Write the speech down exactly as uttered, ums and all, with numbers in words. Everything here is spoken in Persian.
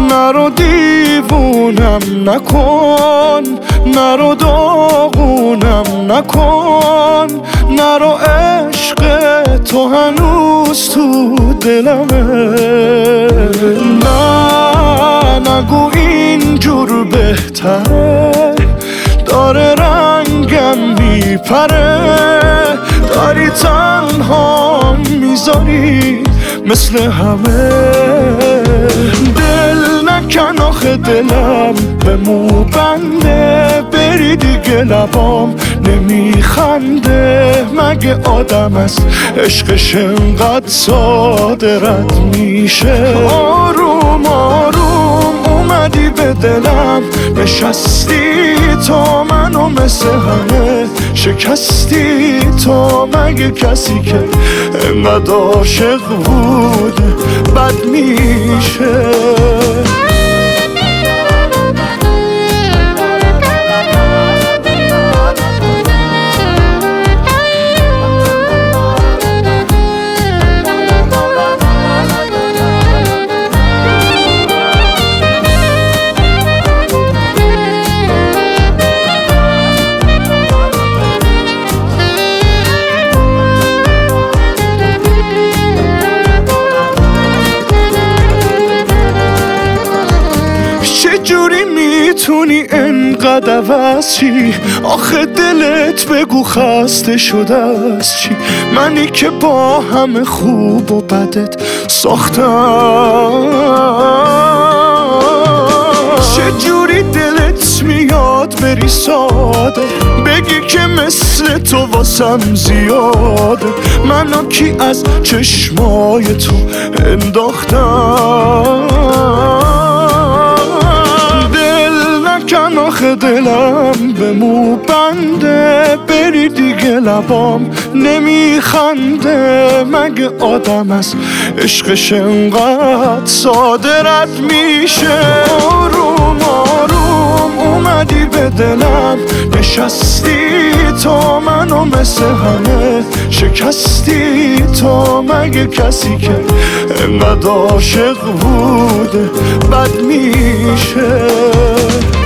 نرو دیوونم نکن، نرو داغونم نکن، نرو عشق تو هنوز تو دلمه. نه نگو اینجور بهتره، داره رنگم میپره، داری تنها میذاری مثل همه. دل نکن آخه دلم به مو بنده، بری دیگه لبام نمیخنده. مگه آدم است عشقش انقدر ساده رد میشه؟ آروم آروم اومدی به دلم نشستی، تو منو مثل همه شکستی. تو مگه کسی که انقدر عاشق بود بد میشه؟ چجوری میتونی انقدر عوض چی؟ آخه دلت بگو خسته شده از چی؟ منی که با همه خوب و بدت ساختم. چجوری دلت میاد بری ساده، بگی که مثل تو واسم زیاده. منو کی از چشمای تو انداختم؟ کن آخه دلم به مو بنده، بری دیگه لبام نمیخنده. مگه آدم است عشقش انقدر صاده رد میشه؟ آروم آروم اومدی به دلم نشستی، تو منو مثل همه شکستی. تو مگه کسی که انقدر عاشق بود بد میشه؟